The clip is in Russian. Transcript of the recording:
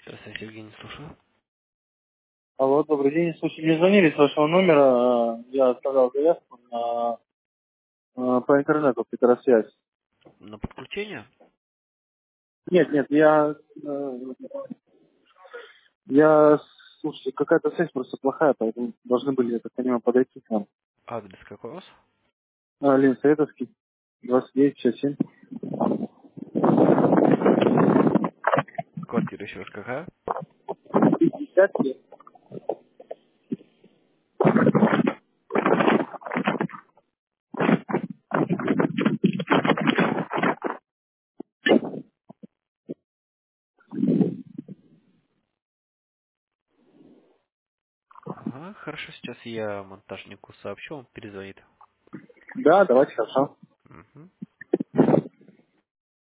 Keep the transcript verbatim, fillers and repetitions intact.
Здравствуйте, Евгений, слушаю. Алло, добрый день. Слушай, мне звонили с вашего номера. э, Я оставлял заявку на, э, по интернету, Петросвязь. На подключение? Нет, нет, я... э, Я... Слушайте, какая-то связь просто плохая, поэтому должны были, я так понимаю, подойти к нам. Адрес какой у вас? А, Лин Советовский, двадцать девять шестьдесят семь. Квартира еще раз какая? пятьдесят лет. Ага, хорошо, сейчас я монтажнику сообщу, он перезвонит. Да, давайте, хорошо. Мгм.